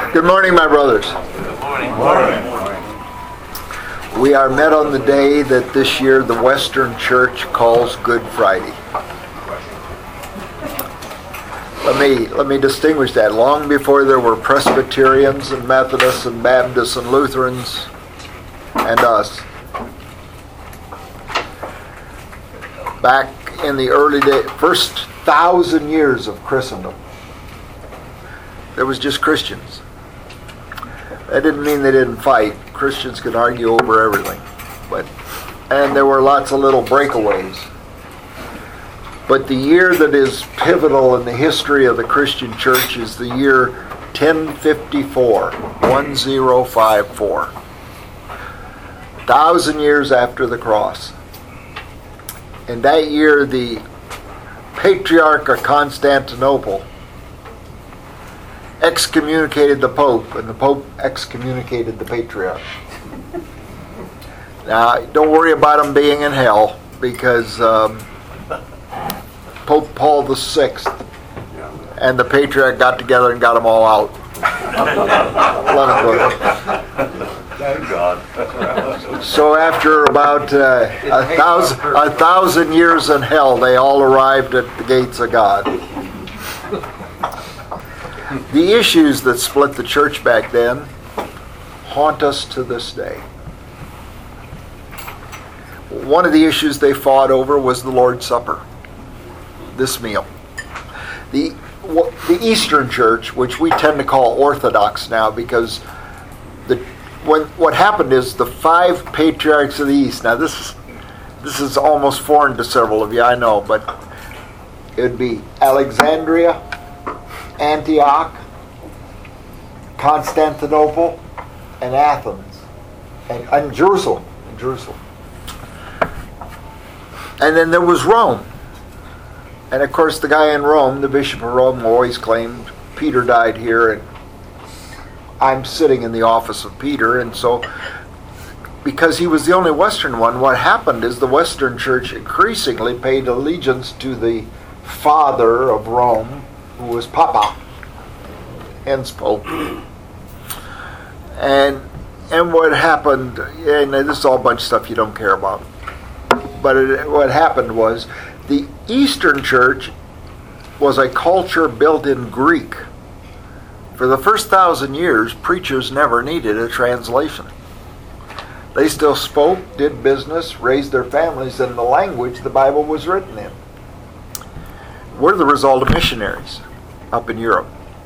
Good morning, my brothers. Good morning. Morning. We are met on the day that this year the Western Church calls Good Friday. Let me distinguish that. Long before there were Presbyterians and Methodists and Baptists and Lutherans and us, back in the early first 1,000 years of Christendom, there was just Christians. That didn't mean they didn't fight. Christians could argue over everything. And there were lots of little breakaways. But the year that is pivotal in the history of the Christian church is the year 1054, 1054. 1,000 years after the cross. In that year, the Patriarch of Constantinople excommunicated the Pope, and the Pope excommunicated the Patriarch. Now, don't worry about them being in hell, because Pope Paul VI and the Patriarch got together and got them all out. Thank God. So after about 1,000 years in hell, they all arrived at the gates of God. The issues that split the church back then haunt us to this day. One of the issues they fought over was the Lord's Supper, this meal. The Eastern Church, which we tend to call Orthodox now, because what happened is the 5 patriarchs of the East. Now this is almost foreign to several of you, I know, but it would be Alexandria, Antioch, Constantinople, and Athens, and Jerusalem. And then there was Rome. And of course the guy in Rome, the Bishop of Rome, always claimed Peter died here, and I'm sitting in the office of Peter. And so, because he was the only Western one, what happened is the Western Church increasingly paid allegiance to the father of Rome, who was Papa, hence Pope. And what happened, and this is all a bunch of stuff you don't care about, but what happened was the Eastern Church was a culture built in Greek. For the first 1,000 years, preachers never needed a translation. They still spoke, did business, raised their families in the language the Bible was written in. We're the result of missionaries up in Europe.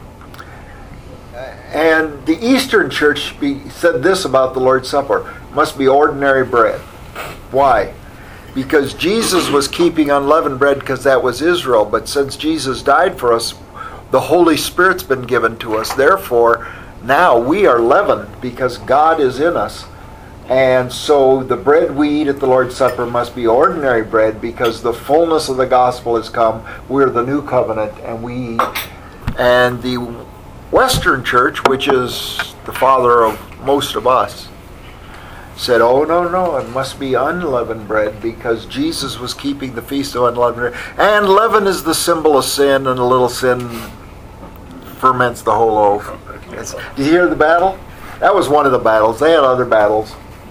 And the Eastern Church said this about the Lord's Supper: must be ordinary bread. Why? Because Jesus was keeping unleavened bread because that was Israel. But since Jesus died for us, the Holy Spirit's been given to us. Therefore, now we are leavened because God is in us. And so the bread we eat at the Lord's Supper must be ordinary bread, because the fullness of the gospel has come. We're the new covenant, and we eat. And the Western Church, which is the father of most of us, said, oh, no, it must be unleavened bread, because Jesus was keeping the feast of unleavened bread. And leaven is the symbol of sin, and a little sin ferments the whole loaf. Did you hear the battle? That was one of the battles. They had other battles.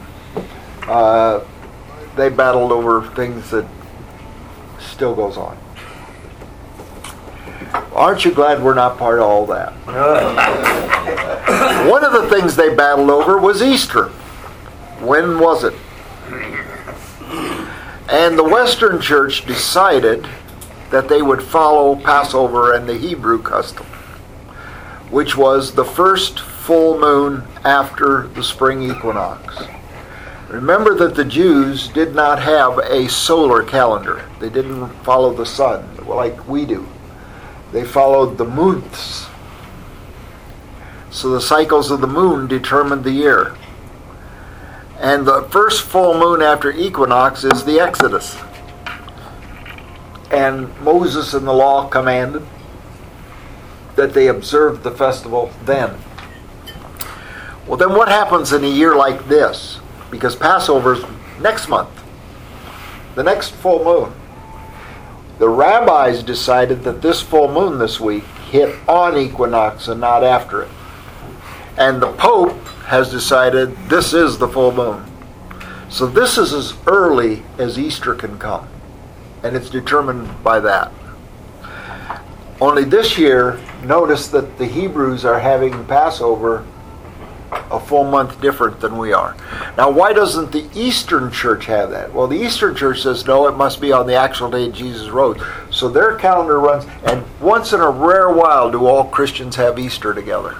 They battled over things that still goes on. Aren't you glad we're not part of all that? One of the things they battled over was Easter. When was it? And the Western Church decided that they would follow Passover and the Hebrew custom, which was the first full moon after the spring equinox. Remember that the Jews did not have a solar calendar. They didn't follow the sun like we do. They followed the months. So the cycles of the moon determined the year. And the first full moon after equinox is the Exodus. And Moses in the law commanded that they observe the festival then. Well, then what happens in a year like this? Because Passover's next month, the next full moon. The rabbis decided that this full moon this week hit on equinox and not after it. And the Pope has decided this is the full moon. So this is as early as Easter can come. And it's determined by that. Only this year, notice that the Hebrews are having Passover a full month different than we are. Now, why doesn't the Eastern Church have that? Well, the Eastern Church says, no, it must be on the actual day Jesus rose. So their calendar runs, and once in a rare while do all Christians have Easter together.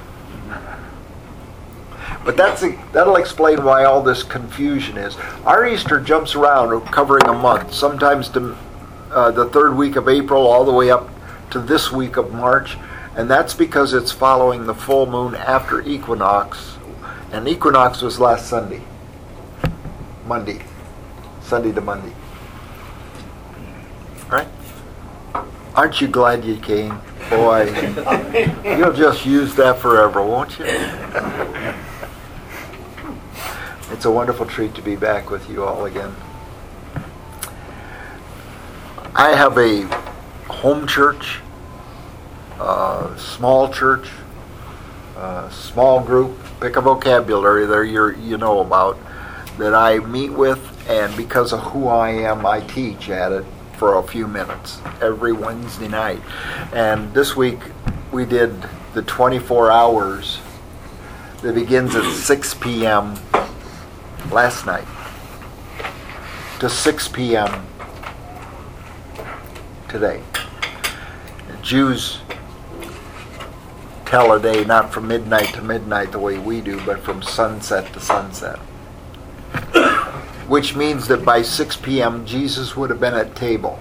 But that'll explain why all this confusion is. Our Easter jumps around, covering a month, sometimes to the third week of April all the way up to this week of March, and that's because it's following the full moon after equinox, and equinox was last Sunday to Monday. Right? Aren't you glad you came? Boy, you'll just use that forever, won't you? It's a wonderful treat to be back with you all again. I have a home church, small church, small group, pick a vocabulary there you know about, that I meet with, and because of who I am, I teach at it for a few minutes every Wednesday night. And this week we did the 24 hours that begins at 6 p.m. last night to 6 p.m. today. Jews tell a day not from midnight to midnight the way we do, but from sunset to sunset. Which means that by 6 p.m. Jesus would have been at table.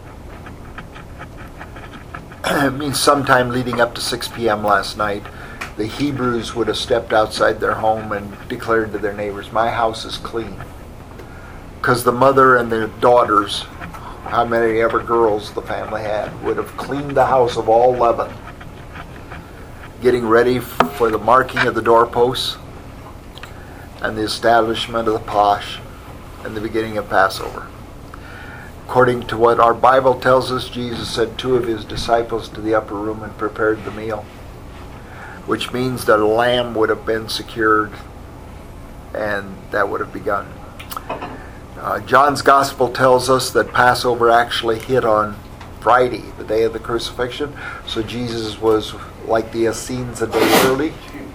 It means sometime leading up to 6 p.m. last night, the Hebrews would have stepped outside their home and declared to their neighbors, my house is clean. Because the mother and the daughters, how many ever girls the family had, would have cleaned the house of all 11, getting ready for the marking of the doorposts and the establishment of the Pasch and the beginning of Passover. According to what our Bible tells us, Jesus sent 2 of his disciples to the upper room and prepared the meal, which means that a lamb would have been secured and that would have begun. John's Gospel tells us that Passover actually hit on Friday, the day of the crucifixion, so Jesus was like the Essenes a day early.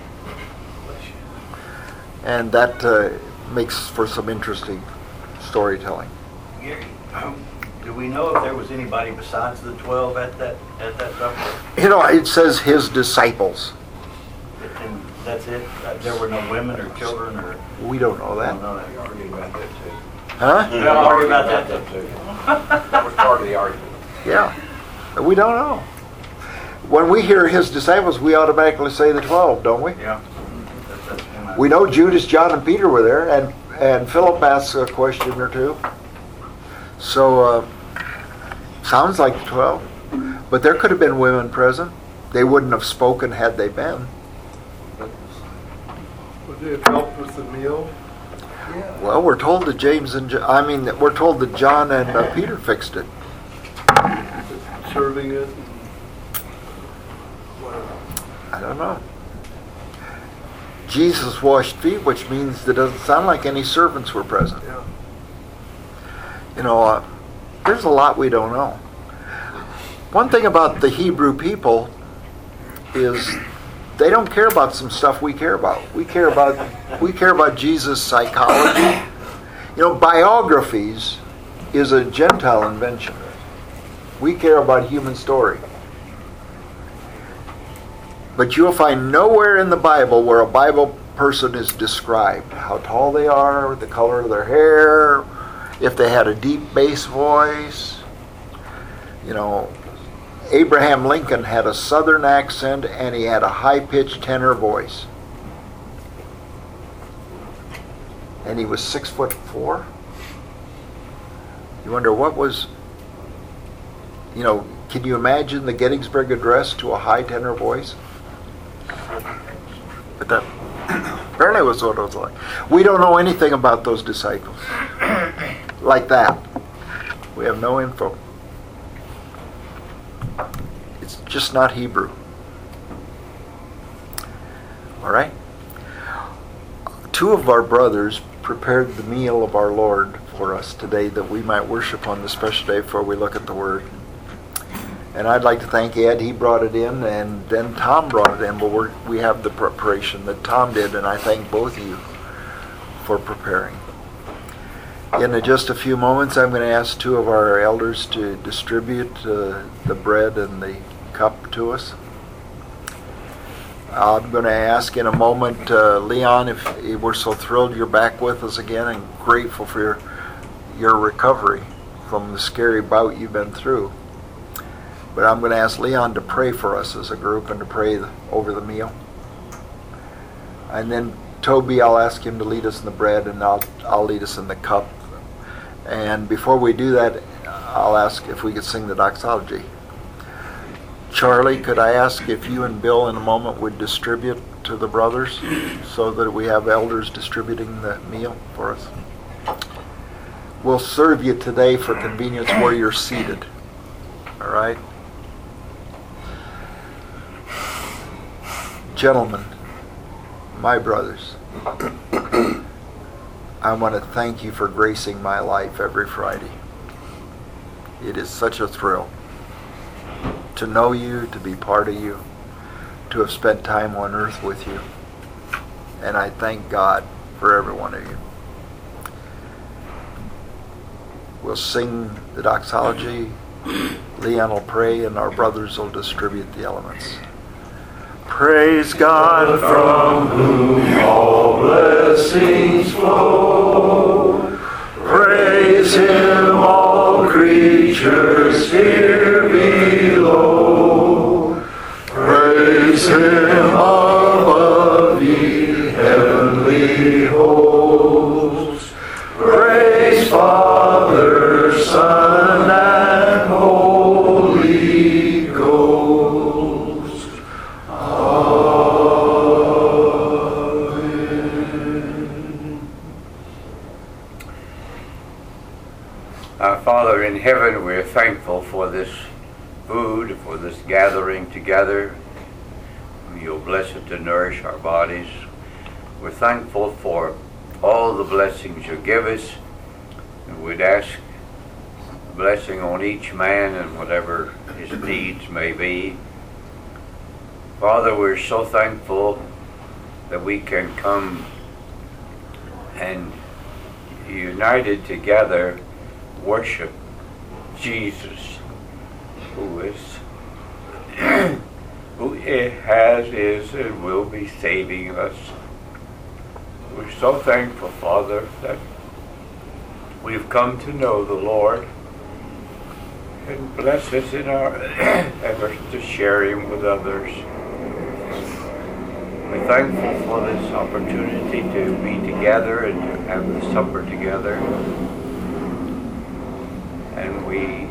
And that makes for some interesting storytelling. Gary, do we know if there was anybody besides the 12 at that supper? You know, it says his disciples. And that's it? There were no women or children or... We don't know that. I don't know that. Argue about that too. Huh? We don't argue about that too. That was part of the argument. Yeah. We don't know. When we hear his disciples, we automatically say the 12, don't we? Yeah. We know Judas, John, and Peter were there, and Philip asked a question or two. So, sounds like the 12. But there could have been women present. They wouldn't have spoken had they been. Would they have helped with the meal? Yeah. Well, we're told that we're told that John and Peter fixed it. Serving it? I don't know. Jesus washed feet, which means it doesn't sound like any servants were present. Yeah. You know, there's a lot we don't know. One thing about the Hebrew people is they don't care about some stuff we care about. We care about Jesus' psychology. You know, biographies is a Gentile invention. We care about human story. But you'll find nowhere in the Bible where a Bible person is described. How tall they are, the color of their hair, if they had a deep bass voice. You know, Abraham Lincoln had a southern accent and he had a high-pitched tenor voice. And he was 6'4". You wonder what was, you know, can you imagine the Gettysburg Address to a high tenor voice? But that apparently was what it was like. We don't know anything about those disciples. Like that. We have no info. It's just not Hebrew. All right? Two of our brothers prepared the meal of our Lord for us today that we might worship on this special day before we look at the Word. And I'd like to thank Ed. He brought it in, and then Tom brought it in. But we have the preparation that Tom did, and I thank both of you for preparing. In just a few moments, I'm going to ask two of our elders to distribute the bread and the cup to us. I'm going to ask in a moment, Leon, if we're so thrilled you're back with us again and grateful for your recovery from the scary bout you've been through. But I'm going to ask Leon to pray for us as a group and to pray over the meal. And then Toby, I'll ask him to lead us in the bread, and I'll lead us in the cup. And before we do that, I'll ask if we could sing the doxology. Charlie, could I ask if you and Bill in a moment would distribute to the brothers so that we have elders distributing the meal for us? We'll serve you today for convenience where you're seated. All right? Gentlemen, my brothers, I want to thank you for gracing my life every Friday. It is such a thrill to know you, to be part of you, to have spent time on earth with you. And I thank God for every one of you. We'll sing the doxology. Leon will pray, and our brothers will distribute the elements. Praise God from whom all blessings flow. Praise Him, all creatures here below. Praise Him above, ye heavenly hosts. Praise Father, Son, and Holy Ghost. Our Father in heaven, we're thankful for this food, for this gathering together. You'll bless it to nourish our bodies. We're thankful for all the blessings you give us. And we'd ask a blessing on each man and whatever his needs may be. Father, we're so thankful that we can come and united together worship Jesus, who has, is, and will be saving us. We're so thankful, Father, that we've come to know the Lord, and bless us in our efforts to share Him with others. We're thankful for this opportunity to be together and to have the supper together. And we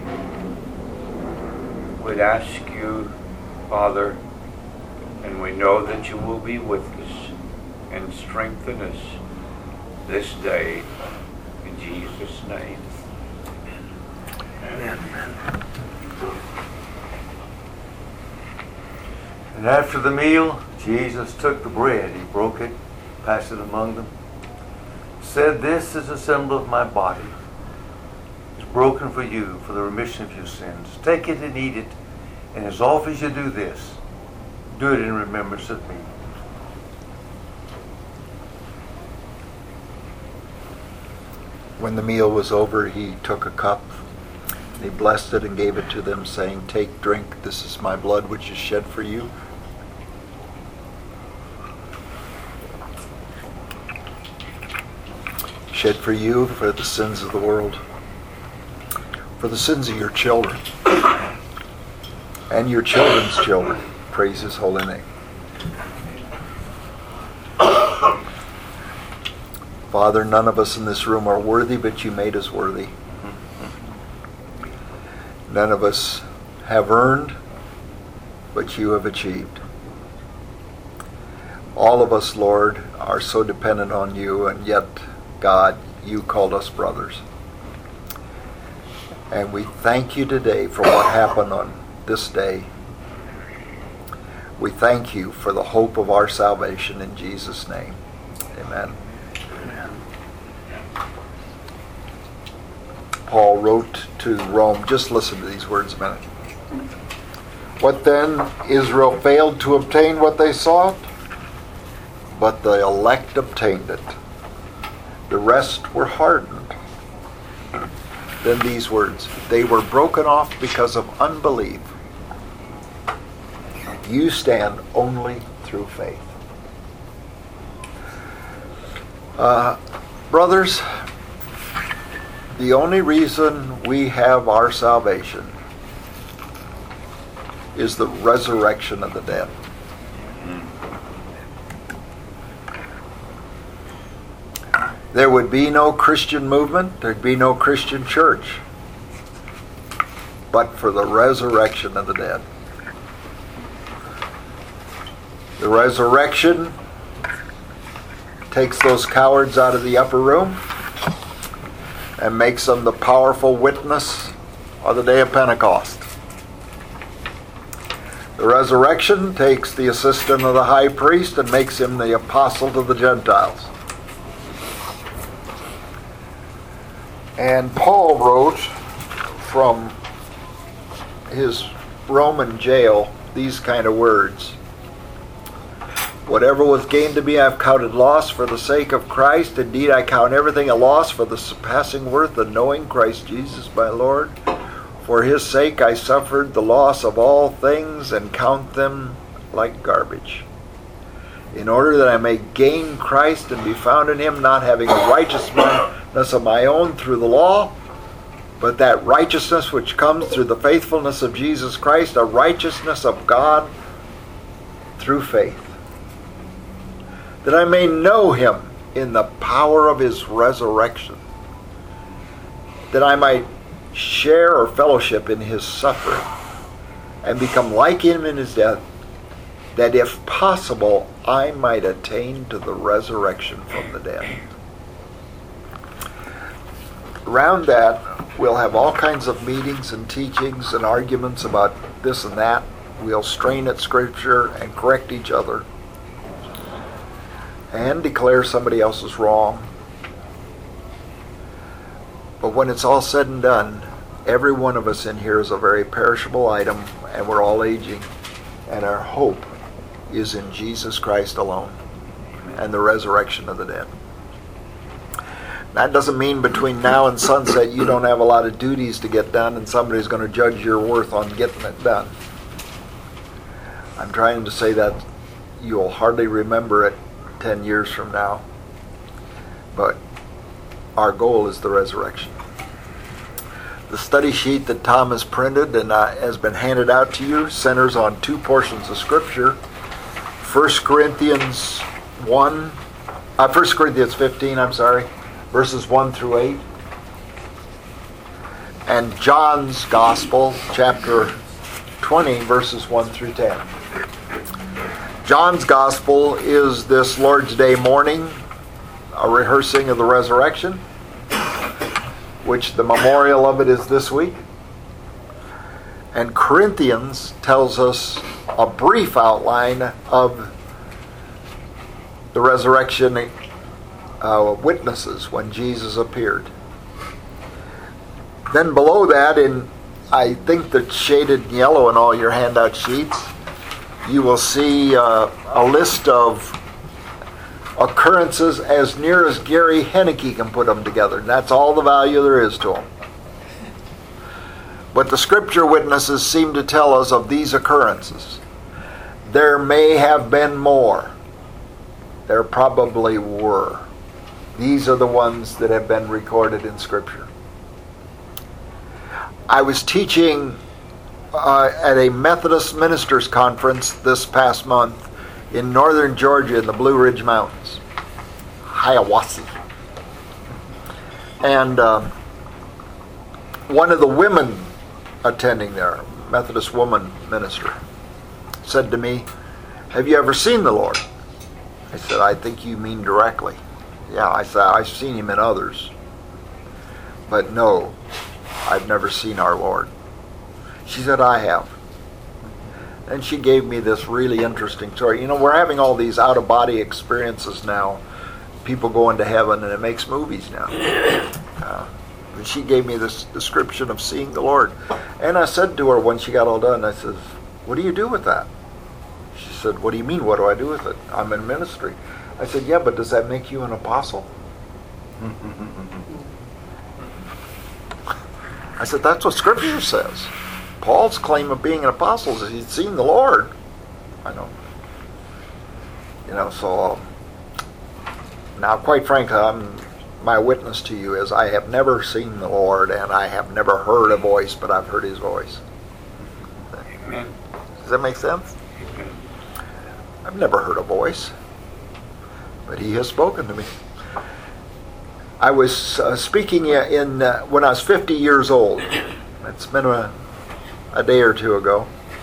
would ask you, Father, and we know that you will be with us and strengthen us this day. In Jesus' name. Amen. And after the meal, Jesus took the bread, He broke it, passed it among them, said, "This is a symbol of my body. It's broken for you for the remission of your sins. Take it and eat it, and as often as you do this, do it in remembrance of me." When the meal was over, He took a cup, He blessed it and gave it to them, saying, "Take, drink, this is my blood which is shed for you. Shed for you for the sins of the world, for the sins of your children, and your children's children." Praise His holy name. Father, none of us in this room are worthy, but you made us worthy. None of us have earned, but you have achieved. All of us, Lord, are so dependent on you, and yet, God, you called us brothers. And we thank you today for what happened on this day. We thank you for the hope of our salvation in Jesus' name. Amen. Paul wrote to Rome. Just listen to these words a minute. What then? Israel failed to obtain what they sought, but the elect obtained it. The rest were hardened. Then these words, they were broken off because of unbelief. You stand only through faith. Brothers, the only reason we have our salvation is the resurrection of the dead. There would be no Christian movement, there'd be no Christian church, but for the resurrection of the dead. The resurrection takes those cowards out of the upper room and makes them the powerful witness of the day of Pentecost. The resurrection takes the assistant of the high priest and makes him the apostle to the Gentiles. And Paul wrote from his Roman jail these kind of words. Whatever was gained to me I've counted loss for the sake of Christ. Indeed, I count everything a loss for the surpassing worth of knowing Christ Jesus my Lord. For his sake I suffered the loss of all things and count them like garbage, in order that I may gain Christ and be found in him, not having a righteousness of my own through the law, but that righteousness which comes through the faithfulness of Jesus Christ, a righteousness of God through faith, that I may know him in the power of his resurrection, that I might share or fellowship in his suffering, and become like him in his death, that if possible I might attain to the resurrection from the dead. Around that, we'll have all kinds of meetings and teachings and arguments about this and that. We'll strain at Scripture and correct each other and declare somebody else is wrong. But when it's all said and done, every one of us in here is a very perishable item, and we're all aging, and our hope is in Jesus Christ alone and the resurrection of the dead. That doesn't mean between now and sunset you don't have a lot of duties to get done and somebody's going to judge your worth on getting it done. I'm trying to say that you'll hardly remember it 10 years from now, but our goal is the resurrection. The study sheet that Tom has printed and has been handed out to you centers on two portions of Scripture. 1 Corinthians 15, verses 1 through 8. And John's Gospel, chapter 20, verses 1 through 10. John's Gospel is this Lord's Day morning, a rehearsing of the resurrection, which the memorial of it is this week. And Corinthians tells us a brief outline of the resurrection witnesses when Jesus appeared. Then below that, in I think that's shaded in yellow in all your handout sheets, you will see a list of occurrences as near as Gary Henneke can put them together. And that's all the value there is to them. But the Scripture witnesses seem to tell us of these occurrences. There may have been more. There probably were. These are the ones that have been recorded in Scripture. I was teaching at a Methodist ministers conference this past month in northern Georgia in the Blue Ridge Mountains, Hiawassee. And one of the women attending there, Methodist woman minister, said to me, "Have you ever seen the Lord?" I said, "I think you mean directly." "Yeah," I said, "I've seen him in others. But no, I've never seen our Lord." She said, "I have." And she gave me this really interesting story. You know, we're having all these out-of-body experiences now. People going to heaven, and it makes movies now. And she gave me this description of seeing the Lord. And I said to her when she got all done, I said, what do you do with that? She said, what do you mean, what do I do with it? I'm in ministry. I said, yeah, but does that make you an apostle? I said, that's what Scripture says. Paul's claim of being an apostle is he'd seen the Lord. I know. So now, quite frankly, my witness to you is I have never seen the Lord, and I have never heard a voice, but I've heard His voice. Amen. Does that make sense? Amen. I've never heard a voice, but He has spoken to me. I was speaking when I was 50 years old. It's been a day or two ago.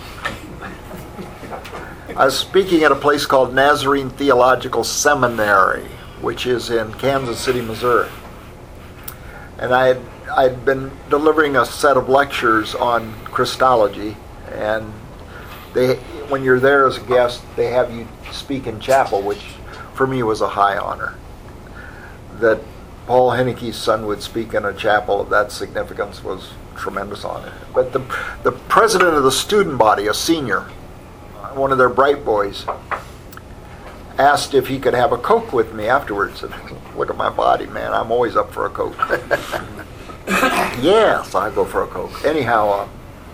I was speaking at a place called Nazarene Theological Seminary, which is in Kansas City, Missouri. And I'd been delivering a set of lectures on Christology, and when you're there as a guest, they have you speak in chapel, which for me was a high honor. That Paul Henneke's son would speak in a chapel of that significance was tremendous honor. But the president of the student body, a senior, one of their bright boys, asked if he could have a Coke with me afterwards. And look at my body, man. I'm always up for a Coke. Yes, I go for a Coke. Anyhow,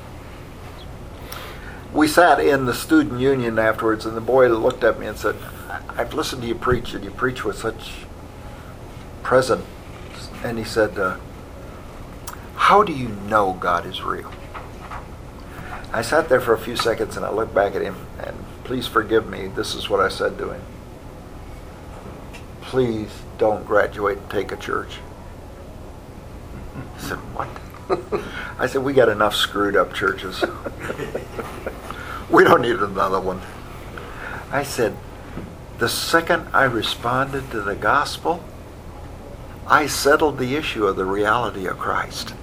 we sat in the student union afterwards, and the boy looked at me and said, I've listened to you preach, and you preach with such presence. And he said, how do you know God is real? I sat there for a few seconds, and I looked back at him, and please forgive me, this is what I said to him. Please don't graduate and take a church. He said, what? I said, we got enough screwed up churches. We don't need another one. I said, the second I responded to the gospel, I settled the issue of the reality of Christ.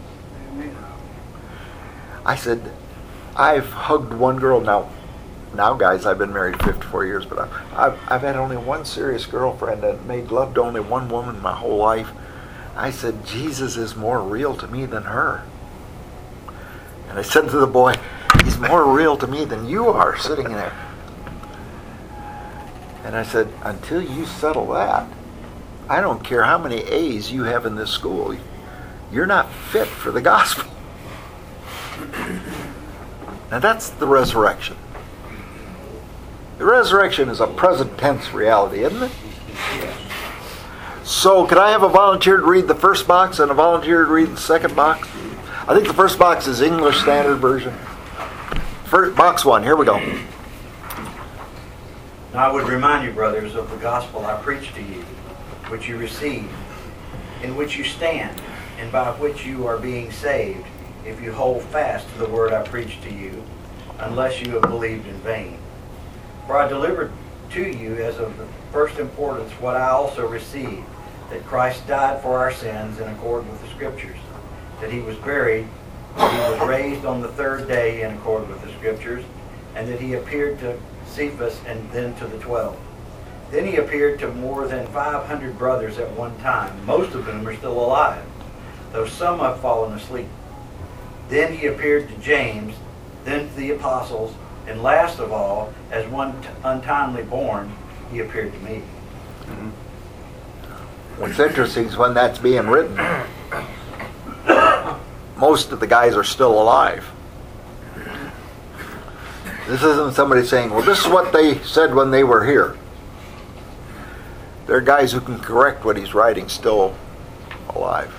I said, I've hugged one girl now guys, I've been married 54 years, but I've had only one serious girlfriend and made love to only one woman my whole life. I said, Jesus is more real to me than her. And I said to the boy, he's more real to me than you are sitting there. And I said, until you settle that, I don't care how many A's you have in this school, you're not fit for the gospel. Now that's the resurrection. The resurrection is a present tense reality, isn't it? So could I have a volunteer to read the first box and a volunteer to read the second box? I think the first box is English Standard Version. Box 1, here we go. Now I would remind you, brothers, of the gospel I preached to you, which you received, in which you stand, and by which you are being saved, if you hold fast to the word I preached to you, unless you have believed in vain. For I delivered to you as of the first importance what I also received, that Christ died for our sins in accord with the Scriptures, that He was buried, that He was raised on the third day in accord with the Scriptures, and that He appeared to Cephas and then to the 12. Then He appeared to more than 500 brothers at one time. Most of them are still alive, though some have fallen asleep. Then He appeared to James, then to the apostles, and last of all, as one untimely born, He appeared to me. What's interesting is when that's being written, most of the guys are still alive. This isn't somebody saying, well, this is what they said when they were here. There are guys who can correct what he's writing still alive.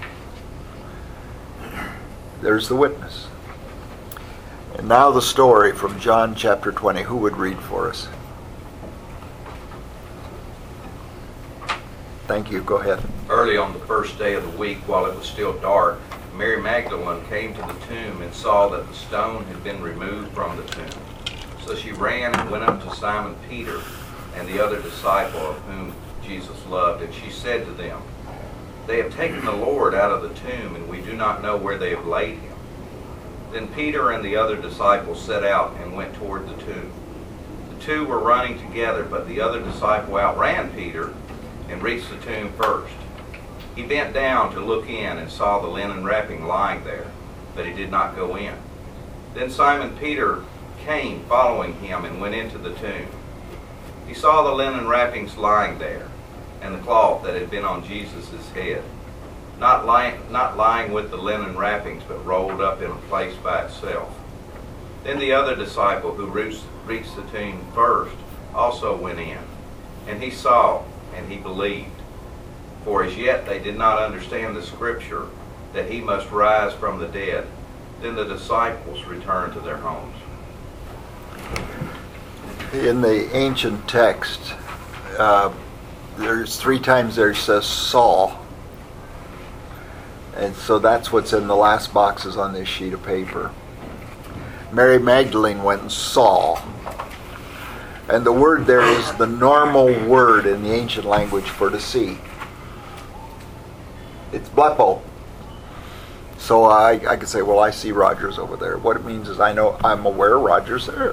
There's the witness. And now the story from John chapter 20. Who would read for us? Thank you. Go ahead. Early on the first day of the week, while it was still dark, Mary Magdalene came to the tomb and saw that the stone had been removed from the tomb. So she ran and went up to Simon Peter and the other disciple of whom Jesus loved, and she said to them, "They have taken the Lord out of the tomb, and we do not know where they have laid him." Then Peter and the other disciple set out and went toward the tomb. The two were running together, but the other disciple outran Peter and reached the tomb first. He bent down to look in and saw the linen wrapping lying there, but he did not go in. Then Simon Peter came following him and went into the tomb. He saw the linen wrappings lying there, and the cloth that had been on Jesus' head, not lying with the linen wrappings, but rolled up in a place by itself. Then the other disciple who reached the tomb first also went in, and he saw and he believed. For as yet they did not understand the scripture that he must rise from the dead. Then the disciples returned to their homes. In the ancient text, there's 3 times there says saw. And so that's what's in the last boxes on this sheet of paper. Mary Magdalene went and saw. And the word there is the normal word in the ancient language for to see. It's blepo. So I could say, well, I see Roger's over there. What it means is I'm aware Roger's there.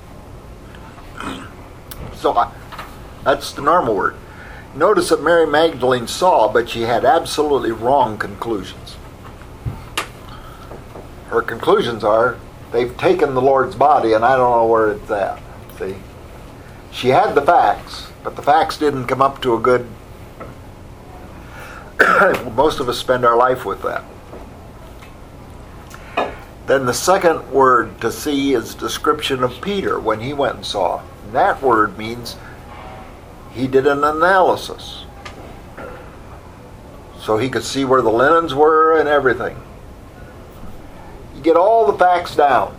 So that's the normal word. Notice that Mary Magdalene saw, but she had absolutely wrong conclusions. Her conclusions are, they've taken the Lord's body and I don't know where it's at. See? She had the facts, but the facts didn't come up to a good... Most of us spend our life with that. Then the second word to see is description of Peter when he went and saw. And that word means he did an analysis. So he could see where the linens were and everything. You get all the facts down.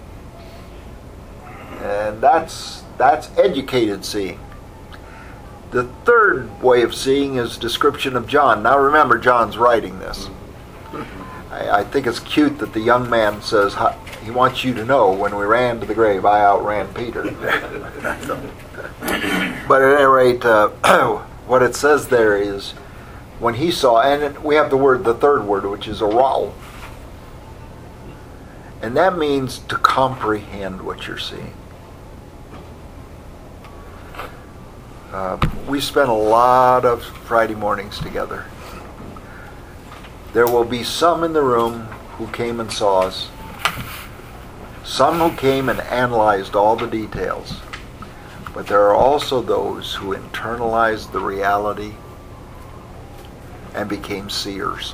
And that's educated seeing. The third way of seeing is description of John. Now remember, John's writing this. I think it's cute that the young man says he wants you to know when we ran to the grave, I outran Peter. But at any rate, what it says there is when he saw, and we have the third word, which is arao. And that means to comprehend what you're seeing. We spent a lot of Friday mornings together. There will be some in the room who came and saw us. Some who came and analyzed all the details. But there are also those who internalized the reality and became seers.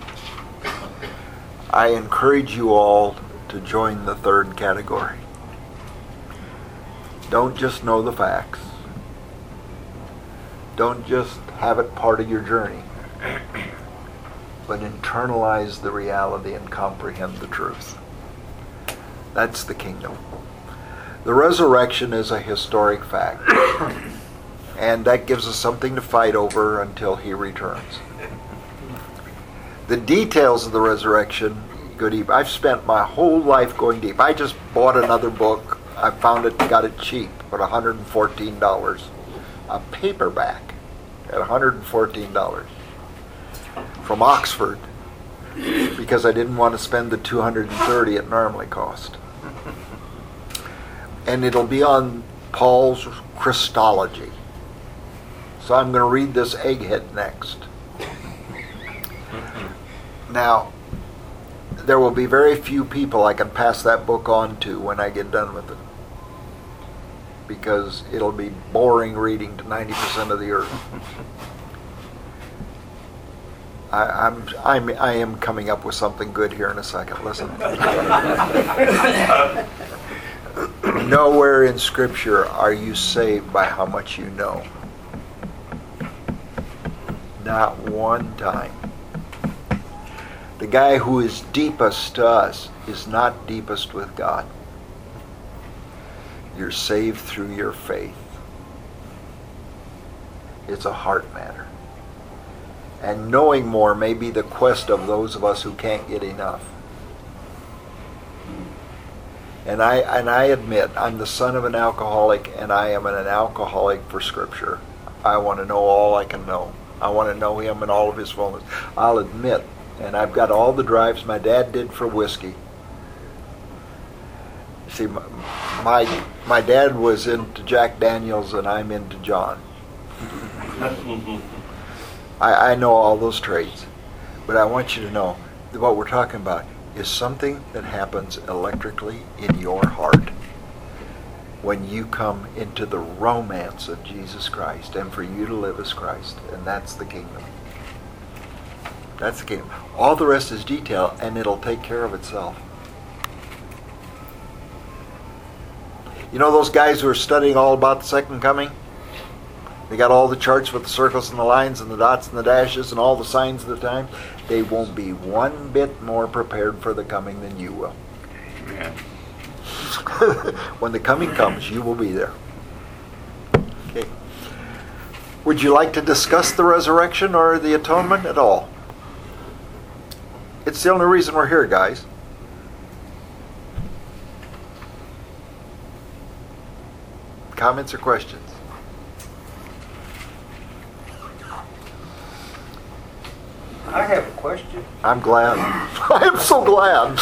I encourage you all to join the third category. Don't just know the facts. Don't just have it part of your journey. But internalize the reality and comprehend the truth. That's the kingdom. The resurrection is a historic fact. And that gives us something to fight over until he returns. The details of the resurrection go deep. I've spent my whole life going deep. I just bought another book. I found it, got it cheap for $114. A paperback at $114. From Oxford, because I didn't want to spend the $230 it normally cost. And it'll be on Paul's Christology. So I'm going to read this egghead next. Now, there will be very few people I can pass that book on to when I get done with it, because it'll be boring reading to 90% of the earth. I am coming up with something good here in a second. Listen. Nowhere in Scripture are you saved by how much you know. Not one time. The guy who is deepest to us is not deepest with God. You're saved through your faith. It's a heart matter. And knowing more may be the quest of those of us who can't get enough. And I admit, I'm the son of an alcoholic, and I am an alcoholic for Scripture. I want to know all I can know. I want to know Him in all of His fullness. I'll admit, and I've got all the drives my dad did for whiskey. See, my dad was into Jack Daniels, and I'm into John. I know all those trades. But I want you to know that what we're talking about is something that happens electrically in your heart when you come into the romance of Jesus Christ and for you to live as Christ. And that's the kingdom. That's the kingdom. All the rest is detail, and it'll take care of itself. You know those guys who are studying all about the second coming? They got all the charts with the circles and the lines and the dots and the dashes and all the signs of the time. They won't be one bit more prepared for the coming than you will. Amen. When the coming comes, you will be there. Okay. Would you like to discuss the resurrection or the atonement at all? It's the only reason we're here, guys. Comments or questions? I have a question. I'm glad. I am so glad.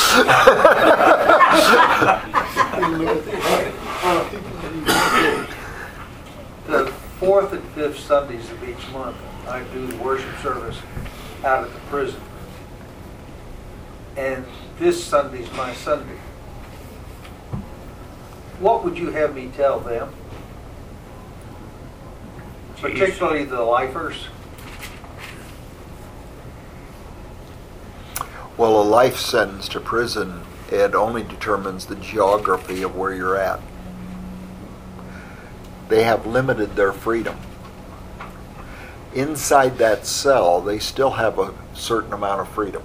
The fourth and fifth Sundays of each month, I do the worship service out at the prison. And this Sunday's my Sunday. What would you have me tell them? Particularly the lifers. Well, a life sentence to prison, it only determines the geography of where you're at. They have limited their freedom. Inside that cell, they still have a certain amount of freedom.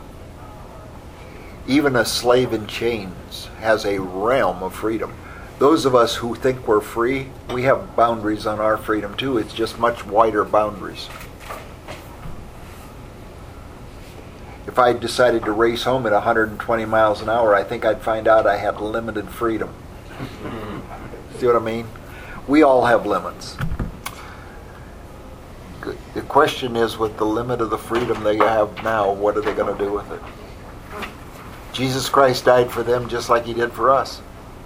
Even a slave in chains has a realm of freedom. Those of us who think we're free, we have boundaries on our freedom too. It's just much wider boundaries. If I decided to race home at 120 miles an hour, I think I'd find out I had limited freedom. See what I mean? We all have limits. The question is, with the limit of the freedom they have now, what are they going to do with it? Jesus Christ died for them just like he did for us.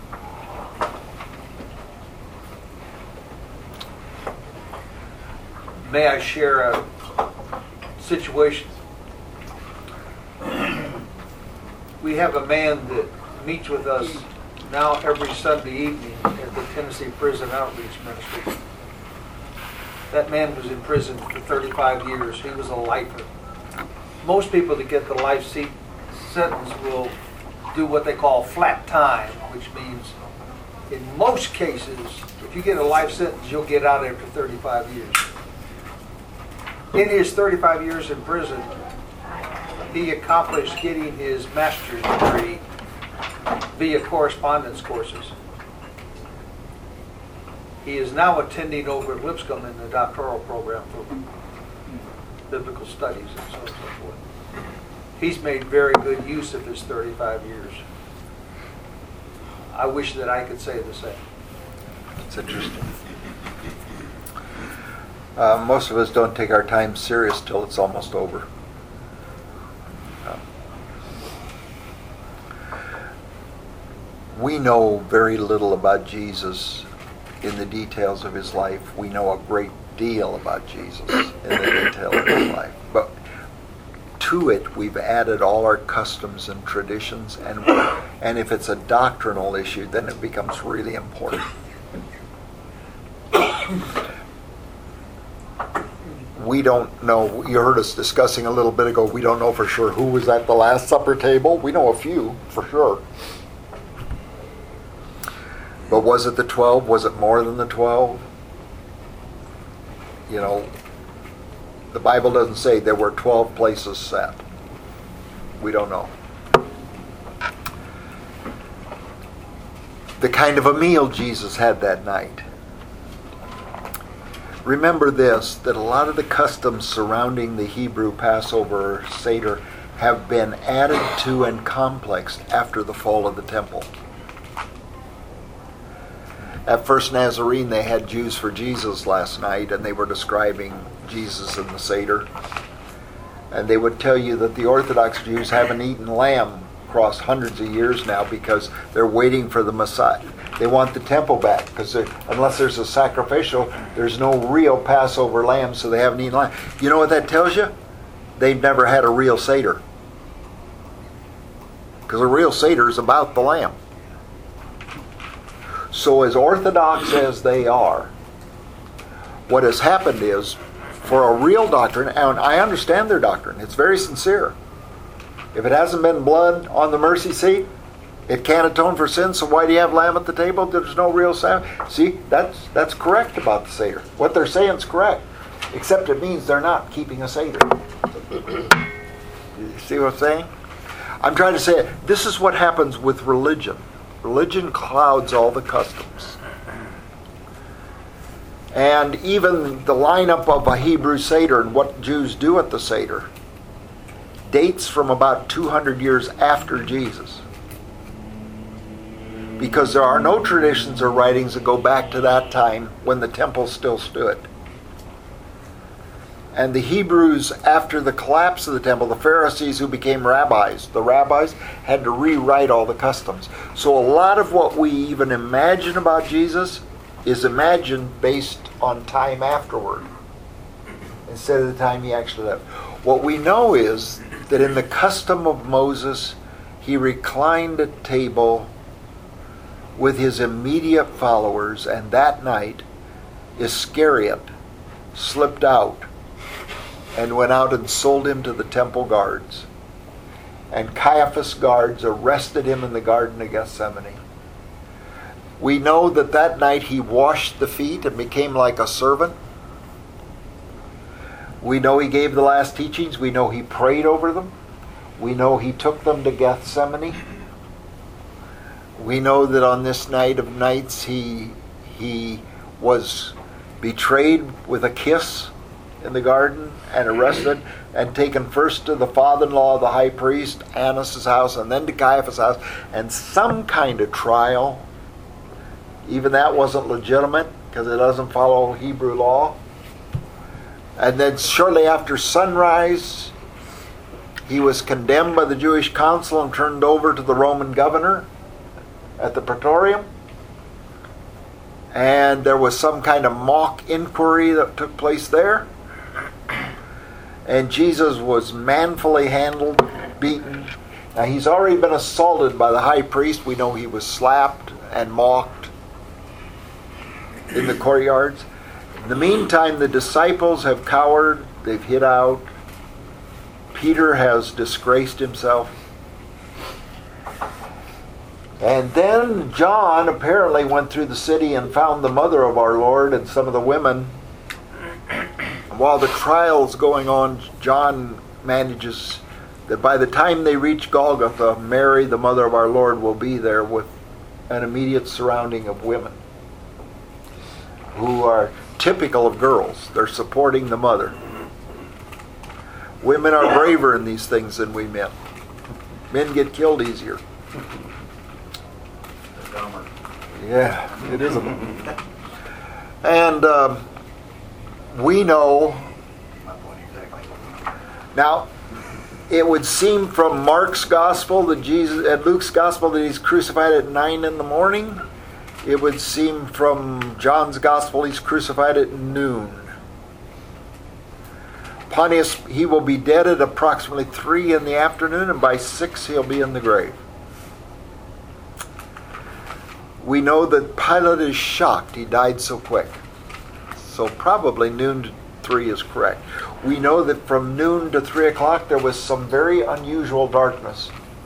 May I share a situation? We have a man that meets with us now every Sunday evening at the Tennessee Prison Outreach Ministry. That man was in prison for 35 years. He was a lifer. Most people that get the life sentence will do what they call flat time, which means in most cases, if you get a life sentence, you'll get out after 35 years. In his 35 years in prison, he accomplished getting his master's degree via correspondence courses. He is now attending over at Lipscomb in the doctoral program for biblical studies and so on and so forth. He's made very good use of his 35 years. I wish that I could say the same. It's interesting. Most of us don't take our time serious till it's almost over. We know very little about Jesus in the details of his life. We know a great deal about Jesus in the detail of his life. But to it, we've added all our customs and traditions, and if it's a doctrinal issue, then it becomes really important. We don't know, you heard us discussing a little bit ago, we don't know for sure who was at the Last Supper table. We know a few, for sure. But was it the 12? Was it more than the 12? You know, the Bible doesn't say there were 12 places set. We don't know. The kind of a meal Jesus had that night. Remember this, that a lot of the customs surrounding the Hebrew Passover Seder have been added to and complexed after the fall of the temple. At First Nazarene, they had Jews for Jesus last night, and they were describing Jesus in the Seder. And they would tell you that the Orthodox Jews haven't eaten lamb across hundreds of years now because they're waiting for the Messiah. They want the temple back because unless there's a sacrificial, there's no real Passover lamb, so they haven't eaten lamb. You know what that tells you? They've never had a real Seder. Because a real Seder is about the lamb. So as orthodox as they are, what has happened is, for a real doctrine, and I understand their doctrine, it's very sincere. If it hasn't been blood on the mercy seat, it can't atone for sin, so why do you have lamb at the table? There's no real Sabbath. See, that's correct about the Seder. What they're saying is correct, except it means they're not keeping a Seder. You see what I'm saying? I'm trying to say, this is what happens with religion. Religion clouds all the customs. And even the lineup of a Hebrew Seder and what Jews do at the Seder dates from about 200 years after Jesus. Because there are no traditions or writings that go back to that time when the temple still stood. And the Hebrews, after the collapse of the temple, the Pharisees who became rabbis, the rabbis had to rewrite all the customs. So a lot of what we even imagine about Jesus is imagined based on time afterward, instead of the time he actually lived. What we know is that in the custom of Moses, he reclined at table with his immediate followers, and that night Iscariot slipped out and went out and sold him to the temple guards. And Caiaphas' guards arrested him in the Garden of Gethsemane. We know that that night he washed the feet and became like a servant. We know he gave the last teachings. We know he prayed over them. We know he took them to Gethsemane. We know that on this night of nights he was betrayed with a kiss in the garden and arrested and taken first to the father-in-law of the high priest, Annas' house, and then to Caiaphas' house, and some kind of trial. Even that wasn't legitimate because it doesn't follow Hebrew law. And then shortly after sunrise, he was condemned by the Jewish council and turned over to the Roman governor at the Praetorium. And there was some kind of mock inquiry that took place there. And Jesus was manfully handled, beaten. Now he's already been assaulted by the high priest. We know he was slapped and mocked in the courtyards. In the meantime, the disciples have cowered. They've hid out. Peter has disgraced himself. And then John apparently went through the city and found the mother of our Lord and some of the women. While the trial's going on, John manages that by the time they reach Golgotha, Mary, the mother of our Lord, will be there with an immediate surrounding of women who are typical of girls. They're supporting the mother. Women are braver in these things than we men. Men get killed easier. Yeah, it is. And we know. Now, it would seem from Mark's gospel that Luke's gospel that he's crucified at 9 in the morning. It would seem from John's gospel he's crucified at noon. Pontius, he will be dead at approximately 3 in the afternoon, and by 6 he'll be in the grave. We know that Pilate is shocked he died so quick. So probably noon to 3 is correct. We know that from noon to 3 o'clock there was some very unusual darkness.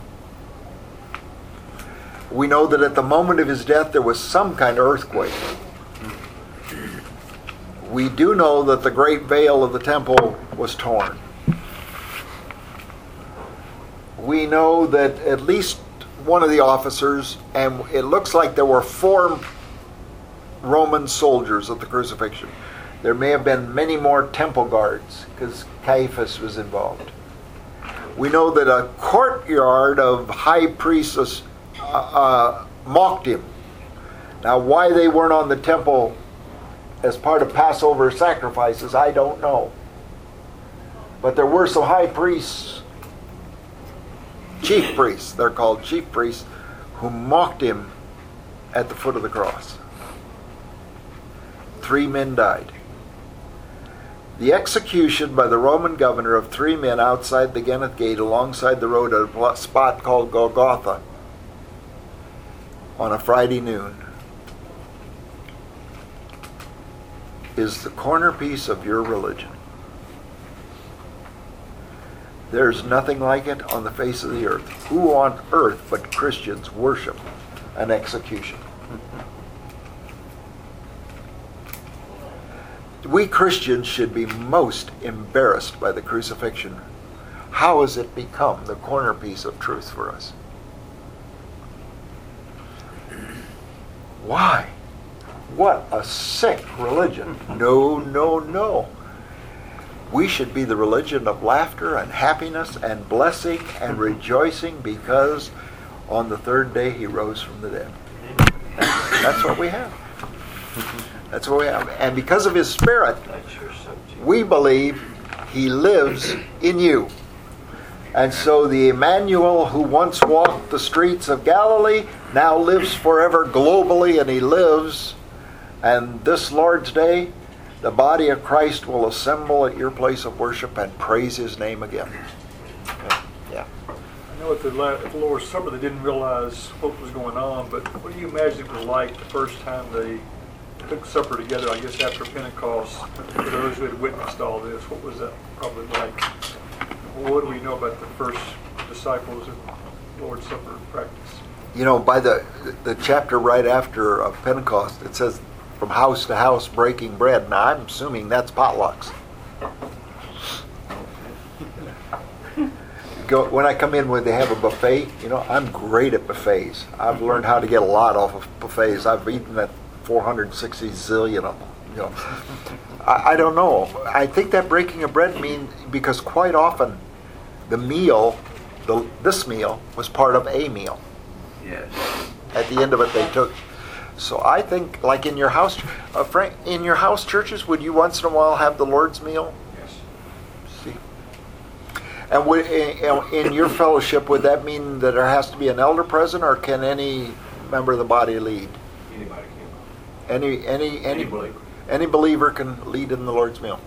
We know that at the moment of his death there was some kind of earthquake. We do know that the great veil of the temple was torn. We know that at least one of the officers, and it looks like there were 4 Roman soldiers at the crucifixion. There may have been many more temple guards because Caiaphas was involved. We know that a courtyard of high priests mocked him. Now, why they weren't on the temple as part of Passover sacrifices, I don't know. But there were some high priests chief priests, they're called chief priests, who mocked him at the foot of the cross. 3 men died. The execution by the Roman governor of 3 men outside the Geneth gate alongside the road at a spot called Golgotha on a Friday noon is the corner piece of your religion. There's nothing like it on the face of the earth. Who on earth but Christians worship an execution? We Christians should be most embarrassed by the crucifixion. How has it become the corner piece of truth for us? Why? What a sick religion. No, no, no. We should be the religion of laughter and happiness and blessing and rejoicing because on the 3rd day he rose from the dead. That's what we have. That's what we have. And because of his Spirit, we believe he lives in you. And so the Emmanuel who once walked the streets of Galilee now lives forever globally, and he lives. And this Lord's Day, the body of Christ will assemble at your place of worship and praise his name again. Yeah. I know at the Lord's Supper they didn't realize what was going on, but what do you imagine it was like the first time they took supper together, I guess after Pentecost, for those who had witnessed all this? What was that probably like? What do we know about the first disciples and Lord's Supper practice? You know, by the chapter right after Pentecost, it says from house to house breaking bread. Now, I'm assuming that's potlucks. When I come in where they have a buffet, you know, I'm great at buffets. I've learned how to get a lot off of buffets. I've eaten at 460 zillion of them. You know, I don't know. I think that breaking of bread means because quite often the meal, this meal, was part of a meal. Yes. At the end of it, they took. So I think, like in your house, Frank, in your house churches, would you once in a while have the Lord's meal? Yes. See. And in your fellowship, would that mean that there has to be an elder present, or can any member of the body lead? Anybody can. Any believer. Any believer can lead in the Lord's meal.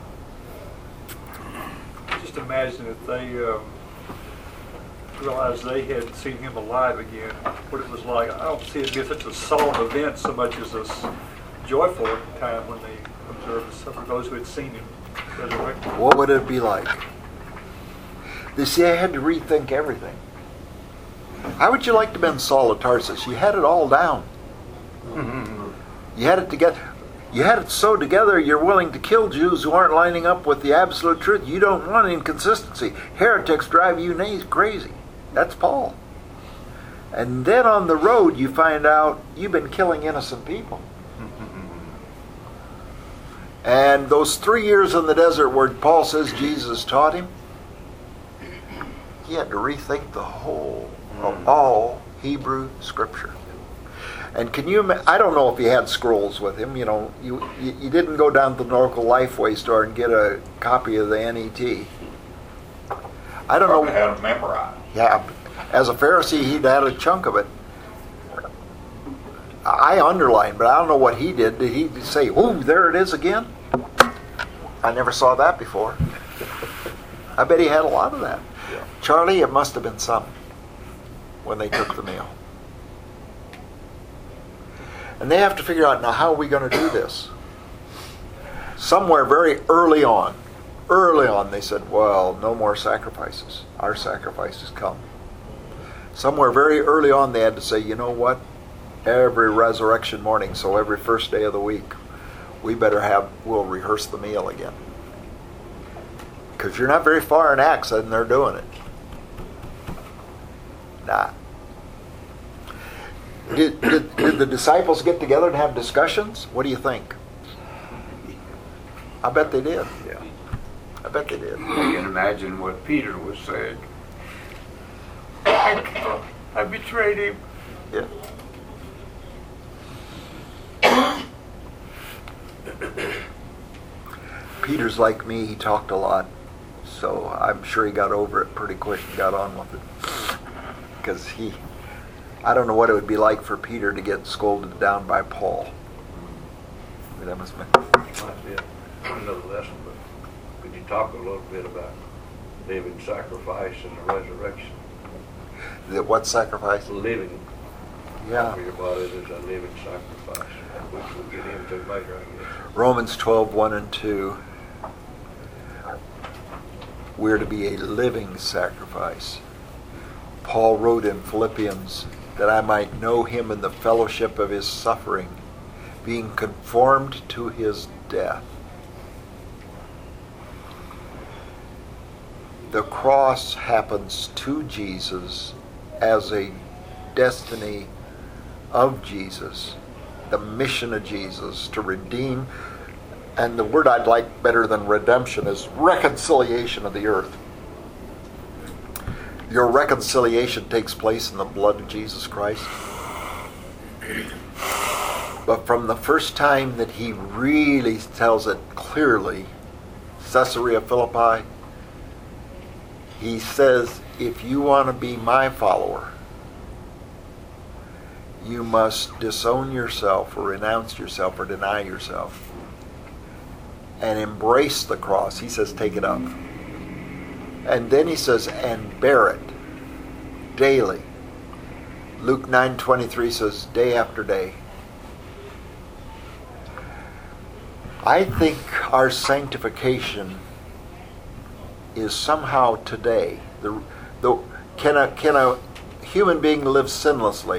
Just imagine if they realized they had seen him alive again, what it was like. I don't see it being such a solemn event so much as a joyful time when they observed the supper, those who had seen him resurrected. What would it be like? You see, I had to rethink everything. How would you like to have been Saul of Tarsus? You had it all down. You had it together. You had it so together you're willing to kill Jews who aren't lining up with the absolute truth. You don't want inconsistency. Heretics drive you crazy. That's Paul. And then on the road you find out you've been killing innocent people. And those 3 years in the desert where Paul says Jesus taught him, he had to rethink the whole of all Hebrew Scripture. And can you imagine, I don't know if he had scrolls with him. You know, you didn't go down to the local Lifeway store and get a copy of the NET. I don't know. Probably had them memorized. Yeah, as a Pharisee, he'd had a chunk of it. I underlined, but I don't know what he did. Did he say, "Ooh, there it is again"? I never saw that before. I bet he had a lot of that. Yeah. Charlie, it must have been some when they took the meal. And they have to figure out, now, how are we going to do this? Somewhere very early on, they said, well, no more sacrifices. Our sacrifices come. Somewhere very early on, they had to say, you know what? Every resurrection morning, so every first day of the week, we'll rehearse the meal again. Because you're not very far in Acts and they're doing it. Nah. Did the disciples get together and have discussions? What do you think? I bet they did. Yeah. I bet they did. I can imagine what Peter was saying. I betrayed him. Yeah. Peter's like me, he talked a lot. So I'm sure he got over it pretty quick and got on with it. because I don't know what it would be like for Peter to get scolded down by Paul. That must have been. Might be another lesson, but could you talk a little bit about living sacrifice and the resurrection? What sacrifice? Living. Yeah. For your body is a living sacrifice, which we'll get into later, I guess. Romans 12:1 and 2. We're to be a living sacrifice. Paul wrote in Philippians that I might know him in the fellowship of his suffering, being conformed to his death. The cross happens to Jesus as a destiny of Jesus, the mission of Jesus to redeem. And the word I'd like better than redemption is reconciliation of the earth. Your reconciliation takes place in the blood of Jesus Christ. But from the first time that he really tells it clearly, Caesarea Philippi, he says, if you want to be my follower, you must disown yourself or renounce yourself or deny yourself and embrace the cross. He says, take it up. And then he says, and bear it daily. Luke 9:23 says, day after day. I think our sanctification is somehow today. Can a human being live sinlessly?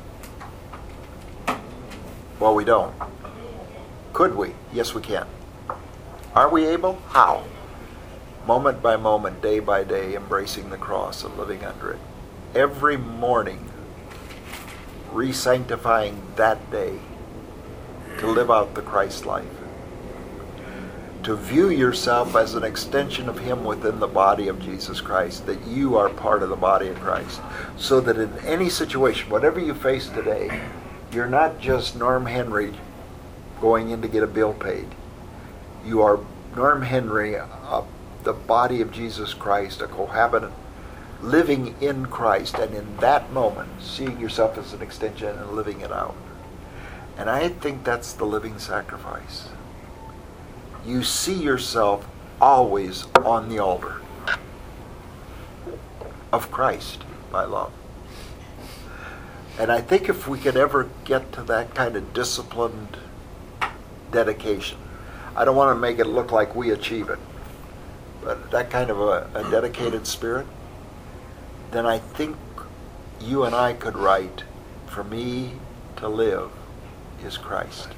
Well, we don't. Could we? Yes, we can. Are we able? How? Moment by moment, day by day, embracing the cross and living under it. Every morning, re-sanctifying that day to live out the Christ life. To view yourself as an extension of him within the body of Jesus Christ, that you are part of the body of Christ. So that in any situation, whatever you face today, you're not just Norm Henry going in to get a bill paid. You are Norm Henry, the body of Jesus Christ, a cohabitant, living in Christ, and in that moment, seeing yourself as an extension and living it out. And I think that's the living sacrifice. You see yourself always on the altar of Christ by love. And I think if we could ever get to that kind of disciplined dedication, I don't want to make it look like we achieve it, but that kind of a dedicated spirit, then I think you and I could write, for me to live is Christ.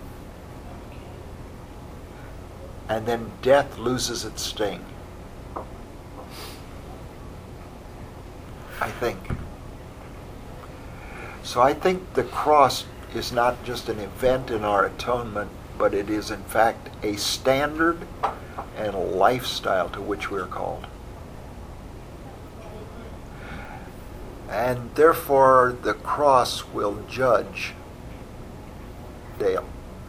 And then death loses its sting. I think. So I think the cross is not just an event in our atonement, but it is in fact a standard and a lifestyle to which we are called. And therefore the cross will judge Dale.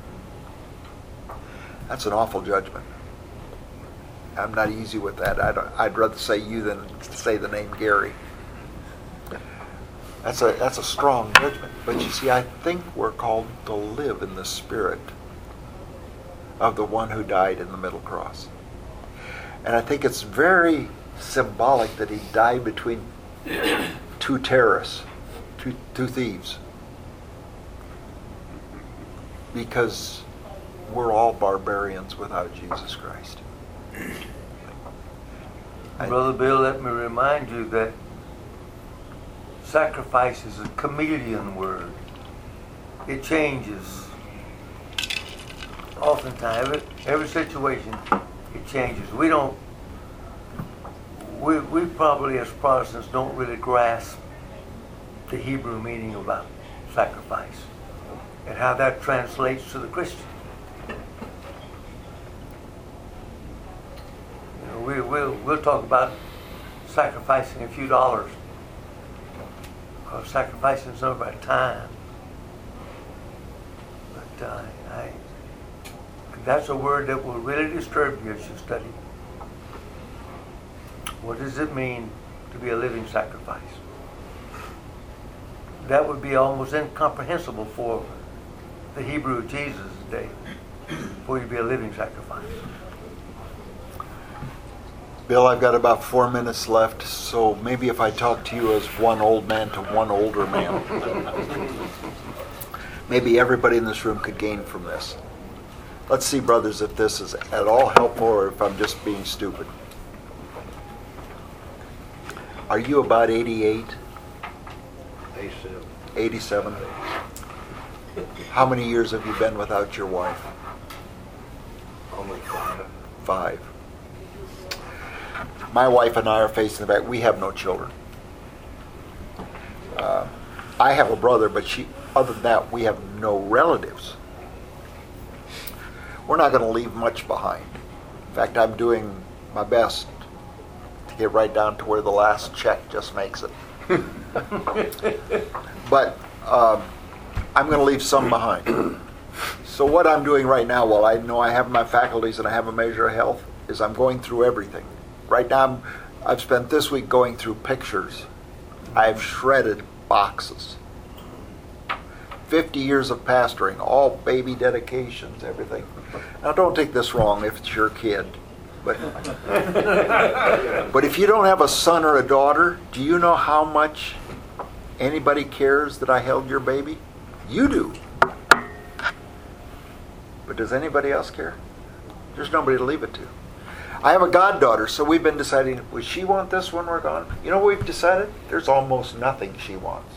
That's an awful judgment. I'm not easy with that. I'd rather say you than say the name Gary. That's a strong judgment. But you see, I think we're called to live in the spirit of the one who died in the middle cross. And I think it's very symbolic that he died between two terrorists, two thieves. Because we're all barbarians without Jesus Christ. Brother Bill, let me remind you that sacrifice is a chameleon word. It changes. Oftentimes, every situation, it changes. We probably as Protestants don't really grasp the Hebrew meaning about sacrifice and how that translates to the Christian. We'll talk about sacrificing a few dollars, or sacrificing some of our time. But that's a word that will really disturb you as you study. What does it mean to be a living sacrifice? that would be almost incomprehensible for the Hebrew of Jesus' day, for you to be a living sacrifice. Bill, I've got about 4 minutes left, so maybe if I talk to you as one old man to one older man, maybe everybody in this room could gain from this. Let's see, brothers, if this is at all helpful or if I'm just being stupid. Are you about 88? 87? How many years have you been without your wife? Only 5. 5. My wife and I are facing the back. We have no children. I have a brother, but other than that, we have no relatives. We're not going to leave much behind. In fact, I'm doing my best to get right down to where the last check just makes it. But I'm going to leave some behind. So what I'm doing right now, while I know I have my faculties and I have a measure of health, is I'm going through everything. Right now, I've spent this week going through pictures. I've shredded boxes. 50 years of pastoring, all baby dedications, everything. Now, don't take this wrong if it's your kid. But if you don't have a son or a daughter, do you know how much anybody cares that I held your baby? You do. But does anybody else care? There's nobody to leave it to. I have a goddaughter, so we've been deciding, would she want this when we're gone? You know what we've decided? There's almost nothing she wants.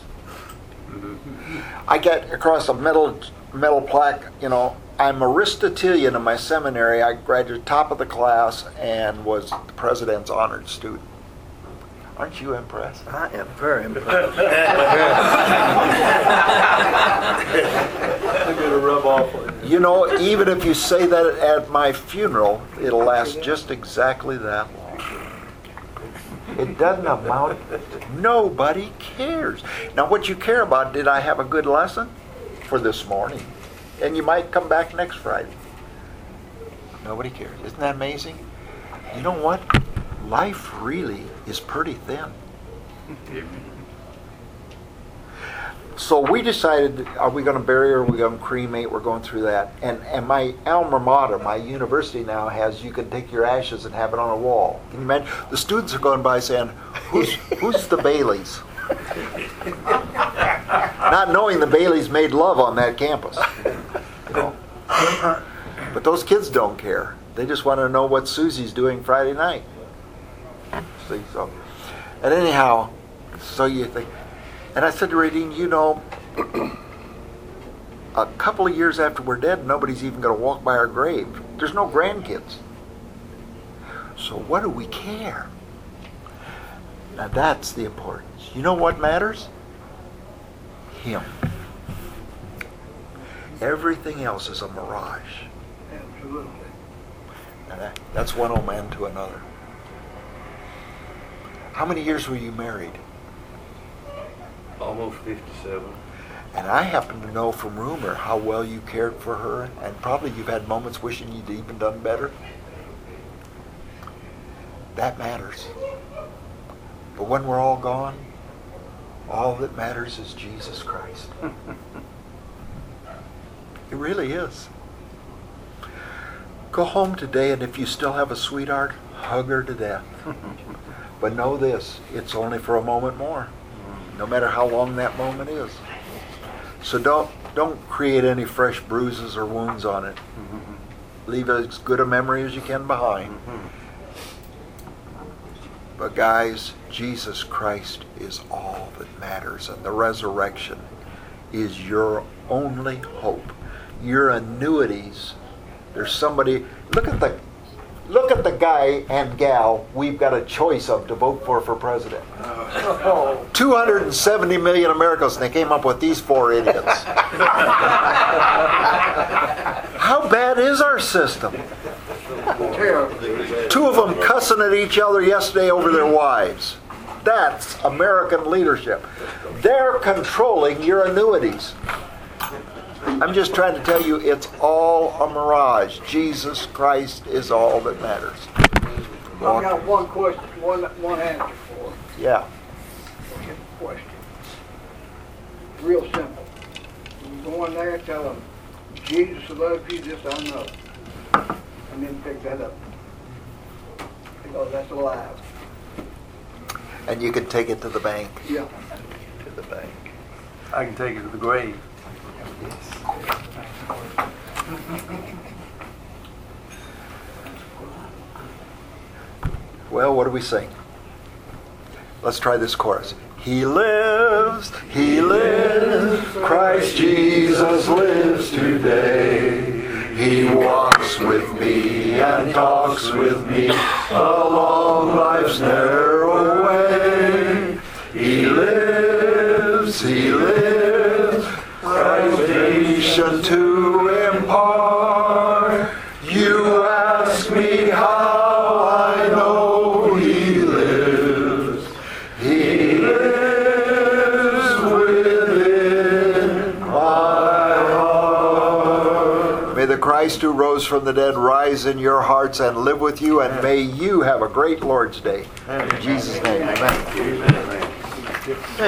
I get across a metal plaque, I'm Aristotelian in my seminary. I graduated top of the class and was the president's honored student. Aren't you impressed? I am very impressed. I'm going to rub off on you. Even if you say that at my funeral, it'll last just exactly that long. It doesn't amount. Nobody cares. Now, what you care about, did I have a good lesson for this morning? And you might come back next Friday. Nobody cares. Isn't that amazing? You know what? Life really is pretty thin. So we decided, are we going to bury her? Are we going to cremate? We're going through that. And my alma mater, my university now has, you can take your ashes and have it on a wall. Can you imagine? The students are going by saying, who's the Baileys? Not knowing the Baileys made love on that campus. But those kids don't care. They just want to know what Susie's doing Friday night. See, so, and anyhow, so you think, and I said to Radine, a couple of years after we're dead, nobody's even going to walk by our grave. There's no grandkids. So what do we care? Now that's the importance. You know what matters? Him. Everything else is a mirage. Absolutely. And that's one old man to another. How many years were you married? Almost 57. And I happen to know from rumor how well you cared for her, and probably you've had moments wishing you'd even done better. That matters. But when we're all gone, all that matters is Jesus Christ. It really is. Go home today, and if you still have a sweetheart, hug her to death. But know this, it's only for a moment more, no matter how long that moment is. So don't create any fresh bruises or wounds on it. Leave as good a memory as you can behind. But guys, Jesus Christ is all that matters, and the resurrection is your only hope. Your annuities. There's somebody. Look at the guy and gal we've got a choice of to vote for president. 270 million Americans, and they came up with these 4 idiots. How bad is our system? 2 of them cussing at each other yesterday over their wives. That's American leadership. They're controlling your annuities. I'm just trying to tell you, it's all a mirage. Jesus Christ is all that matters. I've got one question, one answer for it. Yeah. Question. real simple. You go in there, tell them, Jesus loves you, this I know. And then pick that up. Because that's alive. And you can take it to the bank. Yeah. To the bank. I can take it to the grave. Well, what do we sing? Let's try this chorus. He lives, Christ Jesus lives today. He walks with me and talks with me along life's narrow way. He lives, Christ's nation to impart. You ask me how I know He lives. He lives within my heart. May the Christ who rose from the dead rise in your hearts and live with you, and may you have a great Lord's Day. In Jesus' name, amen.